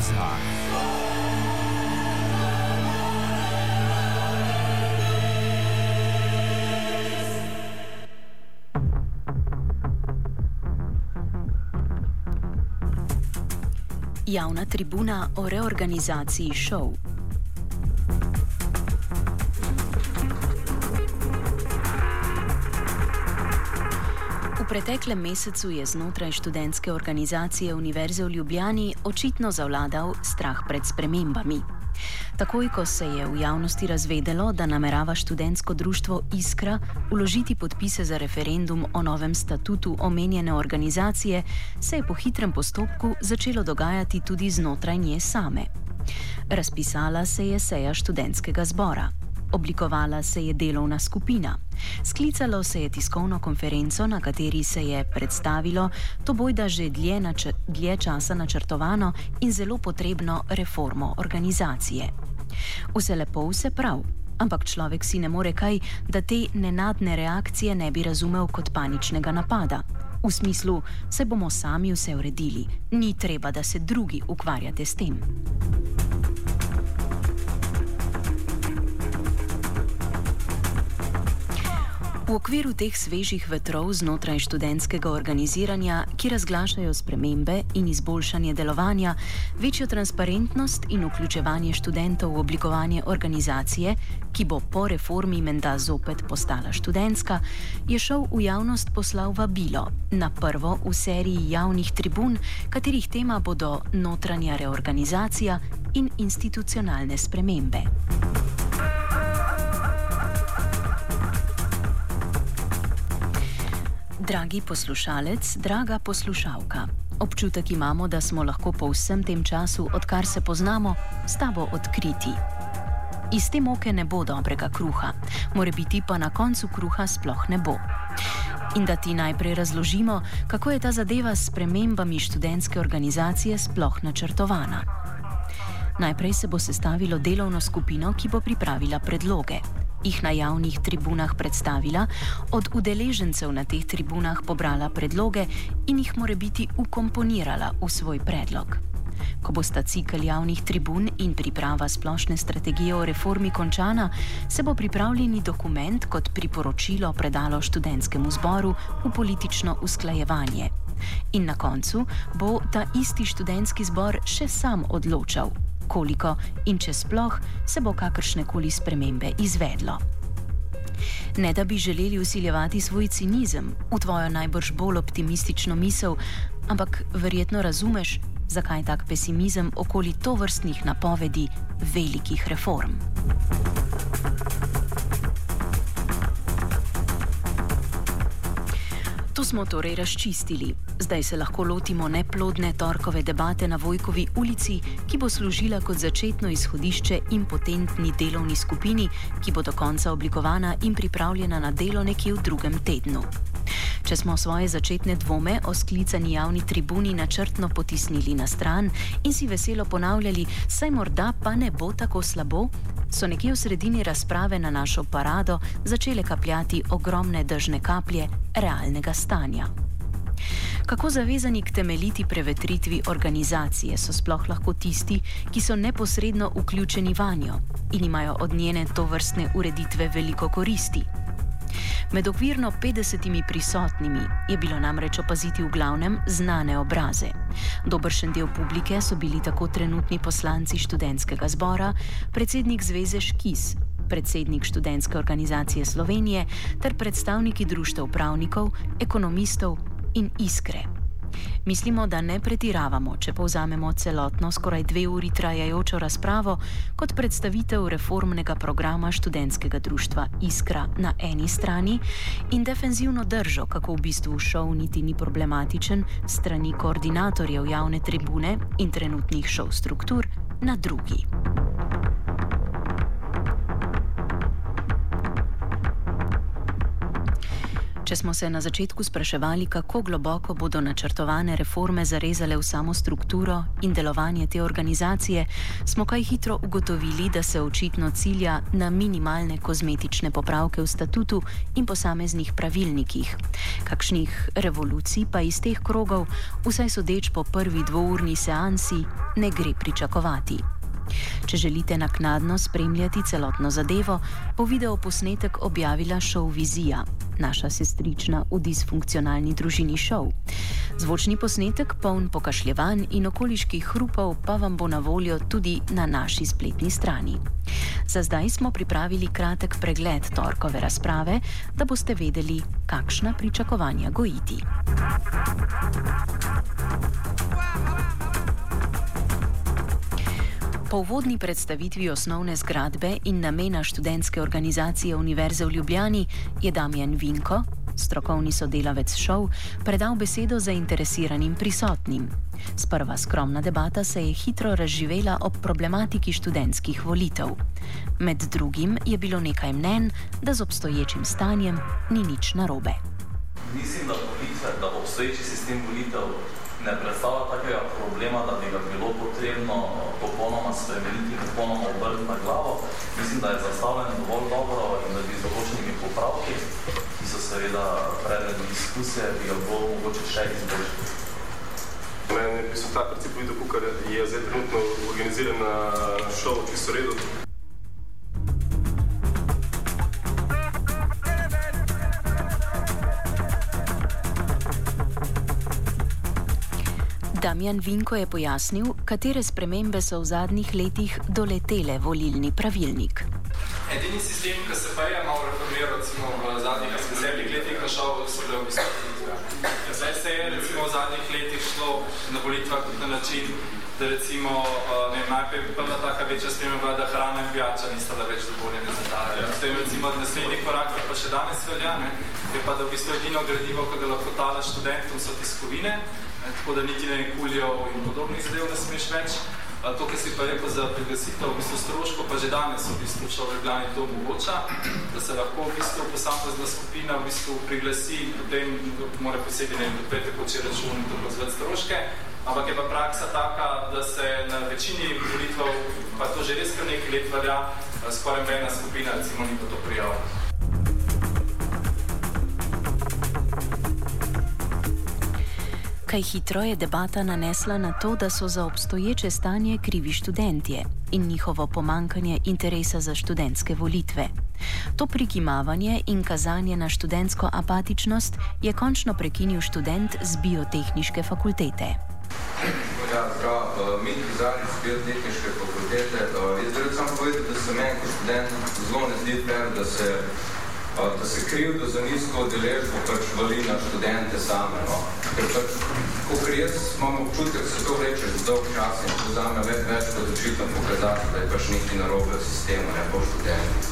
Pauza. Javna tribuna o reorganizaciji šov. V preteklem mesecu je znotraj študentske organizacije Univerze v Ljubljani očitno zavladal strah pred spremembami. Takoj, ko se je v javnosti razvedelo, da namerava študentsko društvo Iskra vložiti podpise za referendum o novem statutu omenjene organizacije, se je po hitrem postopku začelo dogajati tudi znotraj nje same. Razpisala se je seja študentskega zbora. Oblikovala se je delovna skupina. Sklicalo se je tiskovno konferenco, na kateri se je predstavilo to bojda že dlje časa načrtovano in zelo potrebno reformo organizacije. Vse lepo, vse prav, ampak človek si ne more kaj, da te nenadne reakcije ne bi razumel kot paničnega napada. V smislu, se bomo sami vse uredili, ni treba, da se drugi ukvarjate s tem. V okviru teh svežih vetrov znotraj študentskega organiziranja, ki razglašajo spremembe in izboljšanje delovanja, večjo transparentnost in vključevanje študentov v oblikovanje organizacije, ki bo po reformi menda zopet postala študentska, je šov v javnost poslal vabilo na prvo v seriji javnih tribun, katerih tema bodo notranja reorganizacija in institucionalne spremembe. Dragi poslušalec, draga poslušalka, občutek imamo, da smo lahko po vsem tem času, odkar se poznamo, s tabo odkriti. Iz te moke ne bo dobrega kruha, morebiti pa na koncu kruha sploh ne bo. In da ti najprej razložimo, kako je ta zadeva s spremembami študentske organizacije sploh načrtovana. Najprej se bo sestavilo delovno skupino, ki bo pripravila predloge. Jih na javnih tribunah predstavila, od udeležencev na teh tribunah pobrala predloge in jih morebiti ukomponirala v svoj predlog. Ko bosta cikel javnih tribun in priprava splošne strategije o reformi končana, se bo pripravljeni dokument kot priporočilo predalo študentskemu zboru v politično usklajevanje. In na koncu bo ta isti študentski zbor še sam odločal, koliko in če sploh se bo kakršnekoli spremembe izvedlo. Ne da bi želeli vsiljevati svoj cinizem v tvojo najbrž bolj optimistično misel, ampak verjetno razumeš, zakaj tak pesimizem okoli tovrstnih napovedi velikih reform. To smo torej razčistili. Zdaj se lahko lotimo neplodne torkove debate na Vojkovi ulici, ki bo služila kot začetno izhodišče impotentni delovni skupini, ki bo do konca oblikovana in pripravljena na delo nekje v drugem tednu. Če smo svoje začetne dvome o sklicani javni tribuni načrtno potisnili na stran in si veselo ponavljali, saj morda pa ne bo tako slabo, so nekje v sredini razprave na našo parado začele kapljati ogromne dežne kaplje realnega stanja. Kako zavezani k temeljiti prevetritvi organizacije so sploh lahko tisti, ki so neposredno vključeni vanjo in imajo od njene tovrstne ureditve veliko koristi? Med okvirno 50 prisotnimi je bilo namreč opaziti v glavnem znane obraze. Dobršen del publike so bili tako trenutni poslanci študentskega zbora, predsednik Zveze Škis, predsednik Študentske organizacije Slovenije ter predstavniki društev pravnikov, ekonomistov in Iskre. Mislimo, da ne pretiravamo, če povzamemo celotno skoraj 2 uri trajajočo razpravo kot predstavitev reformnega programa študentskega društva Iskra na eni strani in defenzivno držo, kako v bistvu šov niti ni problematičen, strani koordinatorjev javne tribune in trenutnih šov struktur na drugi. Če Če smo se na začetku spraševali, kako globoko bodo načrtovane reforme zarezale v samo strukturo in delovanje te organizacije, smo kaj hitro ugotovili, da se očitno cilja na minimalne kozmetične popravke v statutu in posameznih pravilnikih. Kakšnih revolucij pa iz teh krogov, vsaj sodeč po prvi dvourni seansi, ne gre pričakovati. Če želite naknadno spremljati celotno zadevo, bo video posnetek objavila Show Vizija, naša sestrična v disfunkcionalni družini Show. Zvočni posnetek, poln pokašljevanj in okoliških hrupov, pa vam bo na voljo tudi na naši spletni strani. Za zdaj smo pripravili kratek pregled torkove razprave, da boste vedeli, kakšna pričakovanja gojiti. Po uvodni predstavitvi osnovne zgradbe in namena študentske organizacije Univerze v Ljubljani je Damjan Vinko, strokovni sodelavec Show, predal besedo zainteresiranim prisotnim. Sprva skromna debata se je hitro razživela ob problematiki študentskih volitev. Med drugim je bilo nekaj mnenj, da z obstoječim stanjem ni nič narobe. Mislim, da obstoječi sistem volitev ne predstavlja takega problema, da bi ga bilo potrebno popolnoma spremeniti in popolnoma obrniti na glavo. Mislim, da je zastavljen dovolj dobro in da bi z določenimi popravki, ki so seveda predmet diskusije, bi ga bilo mogoče še izboljšati. Mislim, ta princip volitev, kar je zdaj trenutno organiziran na Show, čisto redu. Damjan Vinko je pojasnil, katere spremembe so v zadnjih letih doletele volilni pravilnik. Edini sistem, ki se pa je malo reformiral recimo v zadnjih 10 letih na Show, so bile v bistvu volitve. Zdaj se je recimo v zadnjih letih šlo na volitvah na način, da recimo najprej prva taka večja sprememba, da hrana in pijača nista da več dovoljene za tale. Potem recimo naslednji korak, pa še danes velja, je pa da v bistvu edino gradivo, ki ga lahko tala študentom, so tiskovine, tako da niti ne kulijev in podobnih zadev ne smeš več. To, kar si pa rekel za priglasitev v bistvu stroško, pa že danes v bistvu Show v Ljubljani to omogoča, da se lahko v bistvu posamezna skupina v bistvu priglasi in potem mora posebej do 5 tekoči račun in tako zvati stroške. Ampak je pa praksa taka, da se na večini volitev, pa to že res kar nekaj let velja, skoraj ena skupina recimo ni pa to prijavila. Kaj hitro je debata nanesla na to, da so za obstoječe stanje krivi študentje in njihovo pomankanje interesa za študentske volitve. To prikimavanje in kazanje na študentsko apatičnost je končno prekinil študent z biotehniške fakultete. Ja, zdrav, Mitri Zarič z biotehniške fakultete. Jaz bi samo povedal, da se meni kot študent zelo ne zdi fair, da se krivdo za nizko udeležbo pač vali na študente same, no. Ker pač, kakor jaz imam občutek, se to vleče z dolg čas in to zame več kot očitno pokazati, da je pač nekaj narobe v sistemu, ne po študentih.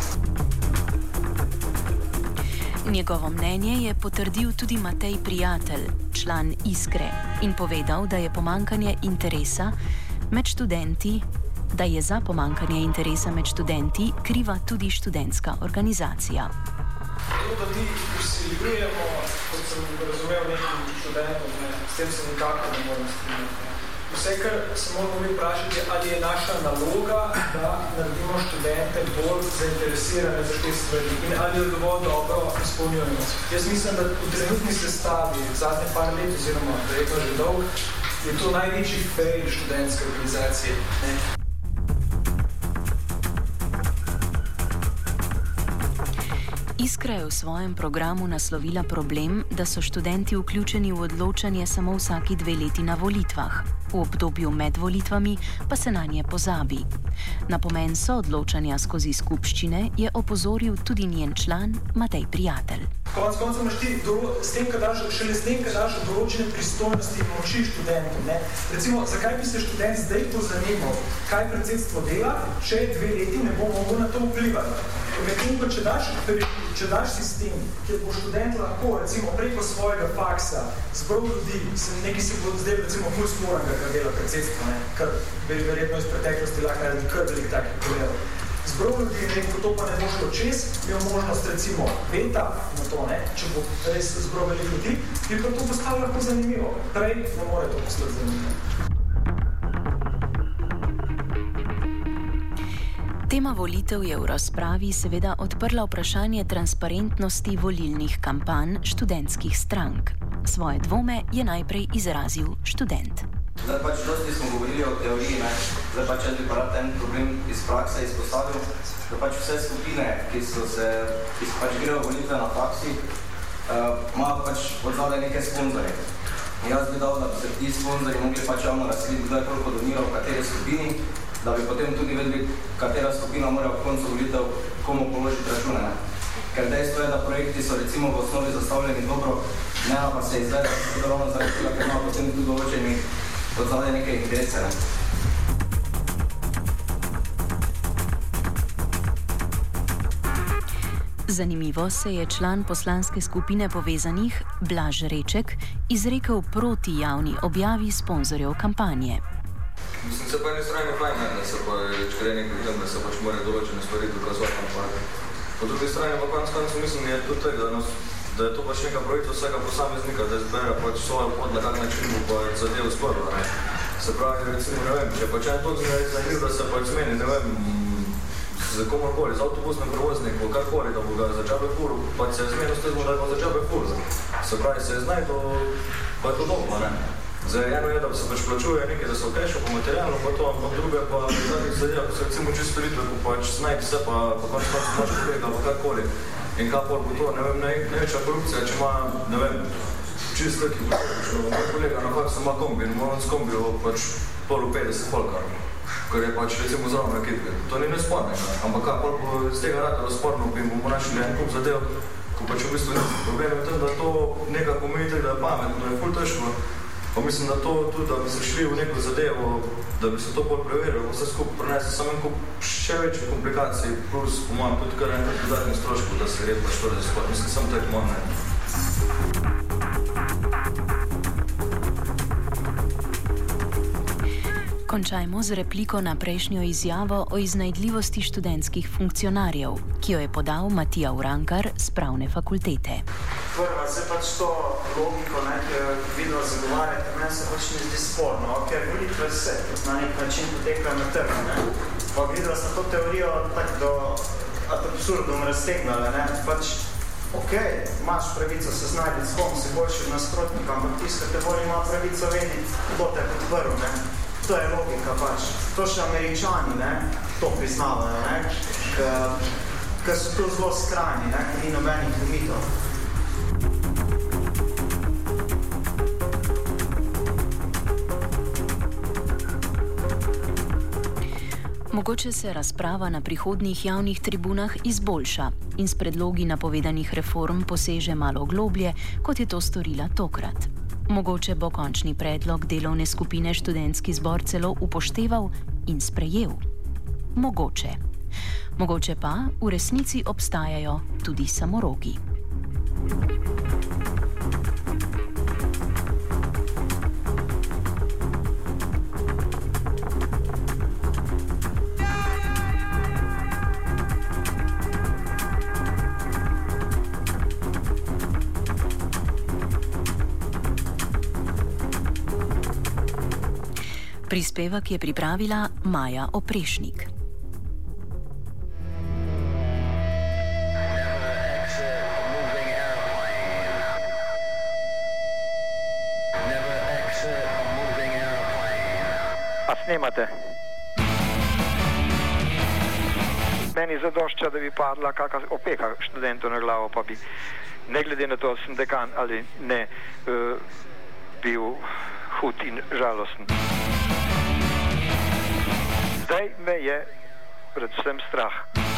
Njegovo mnenje je potrdil tudi Matej Prijatelj, član Iskre, in povedal, da je pomankanje interesa med študenti, da je za pomankanje interesa med študenti kriva tudi študentska organizacija. Da mi usiljujemo, kot sem razumel nekim študentom, s tem se nikako ne moramo strinjati. Vse, kar se moramo mi vprašati, ali je naša naloga, da naredimo študente bolj zainteresirane za te stvari in ali jo dovolj dobro izpolnjujemo. Jaz mislim, da v trenutni sestavi, zadnje par let oziroma verjetno že dolg, je to največji fail študentske organizacije. Iskra je v svojem programu naslovila problem, da so študenti vključeni v odločanje samo vsaki 2 leti na volitvah. V obdobju med volitvami pa se na nje pozabi. Na pomen soodločanja skozi skupščine je opozoril tudi njen član Matej Prijatelj. Konec konca imaš ti, šele s tem, kad daš določene pristojnosti in moči študentom. Recimo, zakaj bi se študent zdaj pozanimal, kaj predsedstvo dela, če 2 leti ne bo mogel na to vplivati? Medtem, ko če daš sistem, kjer bo študent lahko, recimo, preko svojega faksa zbral ljudi, nekaj se bo zdaj, recimo, ful sporanga, kar dela predsedstvo, kar verjetno iz preteklosti lahko naredi kar velik takih kolegov. zbral ljudi in rekel, to pa ne bo šlo čez, imel možnost recimo veta na to, ne, če bo res zbral veliko ljudi, bi pa to postalo lahko zanimivo. Prej ne more to postati zanimivo. Tema volitev je v razpravi seveda odprla vprašanje transparentnosti volilnih kampanj študentskih strank. Svoje dvome je najprej izrazil študent. Zdaj pač dosti smo govorili o teoriji, ne? Zdaj pač jaz bi pa rad en problem iz prakse izpostavil, da pač vse skupine, ki pač grejo volitve na faksi, imajo pač odzadaj neke sponzorje. In jaz bi dal, da bi se ti sponzorji mogli pač javno razkriti, kdo je koliko doniral v kateri skupini, da bi potem tudi vedeli, katera skupina mora v koncu volitev komu položiti račune. Ne? Ker dejstvo je, da projekti so recimo v osnovi zastavljeni dobro, ne pa se izvede ravno zaradi tega, ker ima potem tudi določeni odzadaj neke interese. Zanimivo se je član poslanske skupine Povezanih, Blaž Reček, izrekel proti javni objavi sponzorjev kampanje. Mislim, se pa eni strani ne fajn, da se pa reče nekaj vidim, da se pač morajo določene stvari dokazovati kampanje. Po drugi strani pa koncu mislim, je tudi tega, da je to pač neka projekta vsega posameznika, da izbere pač svojo pot, na kak način bo pa zadev sporila, ne. Se pravi, recimo, ne vem, če pač en toliko zanimiv, da se pač zmeni, ne vem, z komorkoli, z avtobusnem prevoznikom, karkoli, da bo ga začabe furu, pač se je zmenil s tem, da bo začabe furu. Se pravi, se je znajdo, pa je to dobro, ne. Zdaj, eno je, da se pač plačuje nekaj, da se okreša po materialno, pa to, ampak druge pa zadnjih zadeva, ko se recimo čisto storitve, ko pač znajti se, pa konč moč kolega, pa karkoli. In kakor bo to, ne vem, največja korupcija, če ima, ne vem, čisto ki bo moj kolega na faksu ima kombi, in moram s kombijo pač polu 50 polkar, ker je pač recimo zraven raketke. To ni nespornega, ampak kakor bo z tega ratalo sporno, in bomo našli en kup zadev, ko pač v bistvu ni problem v tem, da to nekako omejite, da je pametno, da je ful težko. Pa mislim, da to tudi, da bi se šli v neko zadevo, da bi se to bolj preverilo, vse skupaj prinese samo en kup še večje komplikacij, plus po mojem tudi kar enkrat dodatnih stroškov, da se gre pač to razlispati. Mislim, samo tako mojem ne. Končajmo z repliko na prejšnjo izjavo o iznajdljivosti študentskih funkcionarjev, ki jo je podal Matija Urankar z Pravne fakultete. Prva, se pač to logiko, ki jo vidno zagovarjate, meni se pač ne zdi sporno, ker volitve se na nek način potekajo na trgu, ne. Pa videla sta to teorijo tako do ad absurdum raztegnala, ne. Pač, okej, imaš pravico se znajti s kom, si boljši od nasprotnika, ampak tiskate bolj ima pravico vedeti, kdo te podprl, ne. To je logika pač. To še Američani, ne, to priznavajo, ne, ker so to zelo skrajni, ne, ker ni nobenih limitov. Mogoče se razprava na prihodnjih javnih tribunah izboljša in s predlogi napovedanih reform poseže malo globlje, kot je to storila tokrat. Mogoče bo končni predlog delovne skupine študentski zbor celo upošteval in sprejel. Mogoče. Mogoče pa v resnici obstajajo tudi samorogi. Prispevek je pripravila Maja Oprešnik. A snemate? Meni zadošča, da bi padla kakšna opeka študentov na glavo, pa bi, ne glede na to, sem dekan ali ne, bil hud in žalosten. Zdaj me je predvsem strah.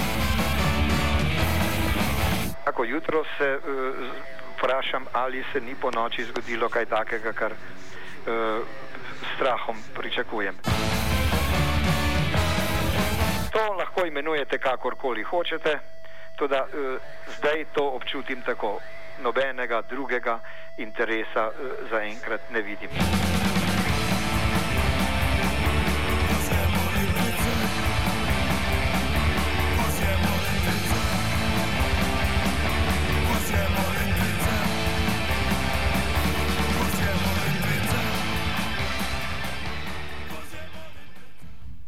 Tako jutro se vprašam, ali se ni po noči zgodilo kaj takega, kar strahom pričakujem. To lahko imenujete kakorkoli hočete, toda zdaj to občutim tako. Nobenega drugega interesa zaenkrat ne vidim.